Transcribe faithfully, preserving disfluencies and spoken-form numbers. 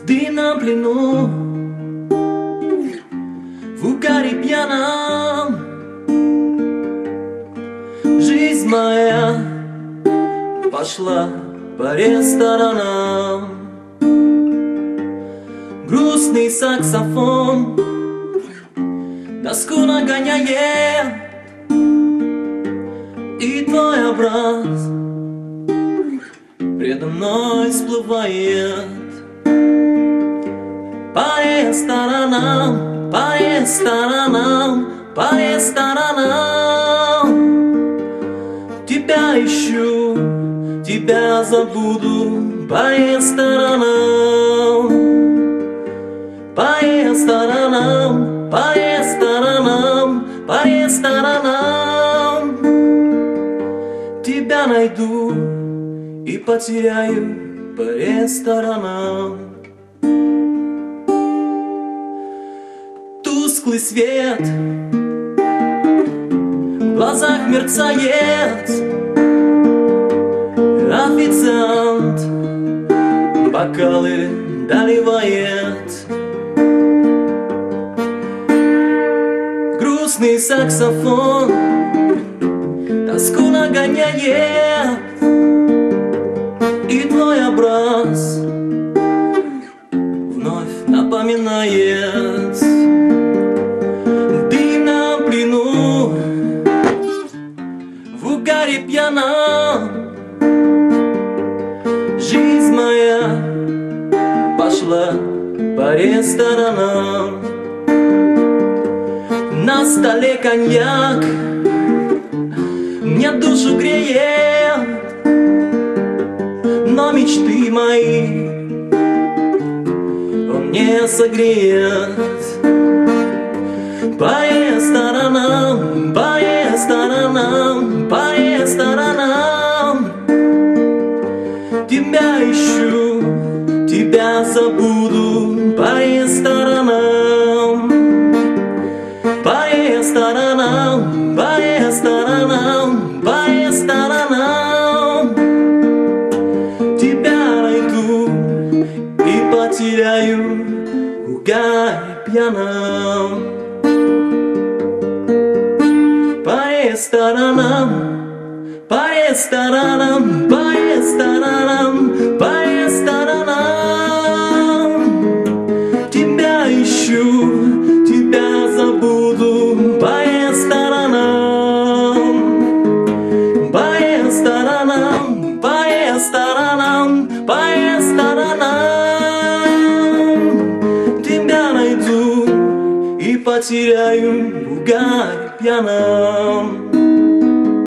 дымном плену, в угаре пьяном. Жизнь моя пошла по ресторанам. Грустный саксофон тоску нагоняет, и твой образ предо мной всплывает. По ресторанам, по ресторанам, по ресторанам тебя ищу, тебя забуду. По ресторанам, по ресторанам, по ресторанам, по ресторанам тебя найду и потеряю по ресторанам. Тусклый свет в глазах мерцает, официант бокалы доливает. Грустный саксофон тоску нагоняет, и твой образ вновь напоминает. В дымном плену, в угаре пьяном, жизнь моя пошла по ресторанам. На столе коньяк мне душу греет, но мечты мои он не согреет. По ресторанам, по ресторанам, по ресторанам тебя ищу, тебя забуду. По ресторанам, по ресторанам, по ресторанам, по ресторанам тебя найду и потеряю в угаре пьяном. По ресторанам, по ресторанам, по ресторанам, по ресторанам тебя ищу, тебя забуду. По ресторанам, по ресторанам, по ресторанам, по ресторанам тебя найду и потеряю в угаре пьяном.